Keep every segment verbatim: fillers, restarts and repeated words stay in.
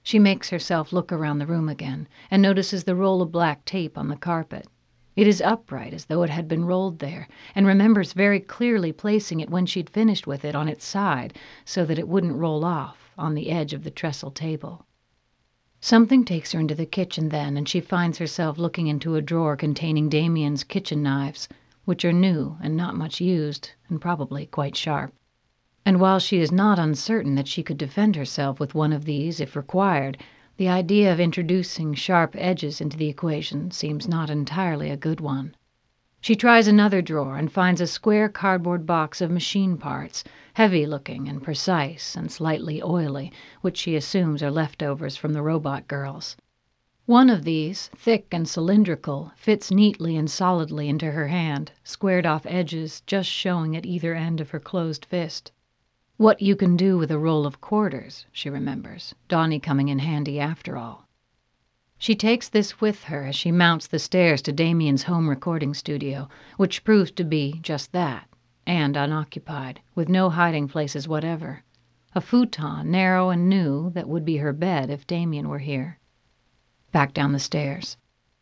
She makes herself look around the room again, and notices the roll of black tape on the carpet. It is upright as though it had been rolled there, and remembers very clearly placing it when she'd finished with it on its side so that it wouldn't roll off on the edge of the trestle table. Something takes her into the kitchen then, and she finds herself looking into a drawer containing Damien's kitchen knives, which are new and not much used, and probably quite sharp. And while she is not uncertain that she could defend herself with one of these if required, the idea of introducing sharp edges into the equation seems not entirely a good one. She tries another drawer and finds a square cardboard box of machine parts, heavy-looking and precise and slightly oily, which she assumes are leftovers from the robot girls. One of these, thick and cylindrical, fits neatly and solidly into her hand, squared-off edges just showing at either end of her closed fist. What you can do with a roll of quarters, she remembers, Donnie coming in handy after all. She takes this with her as she mounts the stairs to Damien's home recording studio, which proves to be just that, and unoccupied, with no hiding places whatever. A futon, narrow and new, that would be her bed if Damien were here. Back down the stairs.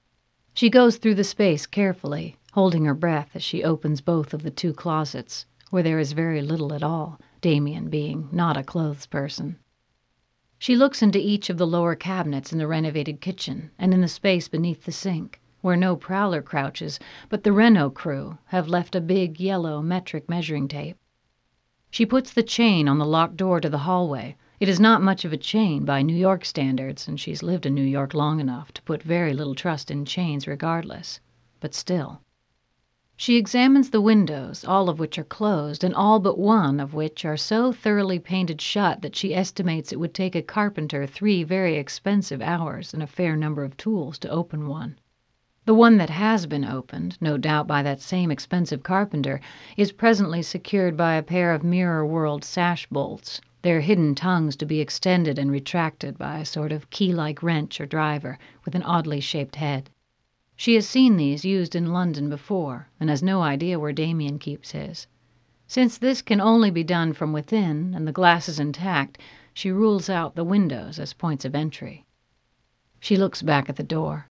She goes through the space carefully, holding her breath as she opens both of the two closets, where there is very little at all, Damien being not a clothes person. She looks into each of the lower cabinets in the renovated kitchen and in the space beneath the sink, where no prowler crouches, but the Renault crew have left a big yellow metric measuring tape. She puts the chain on the locked door to the hallway. It is not much of a chain by New York standards, and she's lived in New York long enough to put very little trust in chains regardless, but still. She examines the windows, all of which are closed, and all but one of which are so thoroughly painted shut that she estimates it would take a carpenter three very expensive hours and a fair number of tools to open one. The one that has been opened, no doubt by that same expensive carpenter, is presently secured by a pair of mirror-world sash bolts, their hidden tongues to be extended and retracted by a sort of key-like wrench or driver with an oddly shaped head. She has seen these used in London before, and has no idea where Damien keeps his. Since this can only be done from within, and the glass is intact, she rules out the windows as points of entry. She looks back at the door.